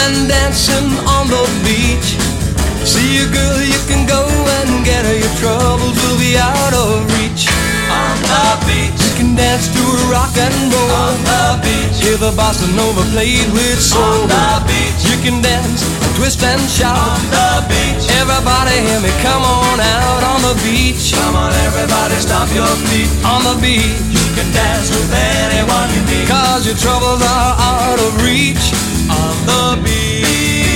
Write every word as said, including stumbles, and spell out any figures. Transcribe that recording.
and dancing on the beach. See a girl, you can go and get her. Your troubles will be out of reach. On the beach, you can dance to a rock and roll. On the beach, hear the bossa nova played with soul. On the beach, you can dance and twist and shout. On the beach, everybody hear me, come on out on the beach. Come on everybody, stomp your feet. On the beach, you can dance with anyone you meet, 'cause your troubles are out of reach. On the beach.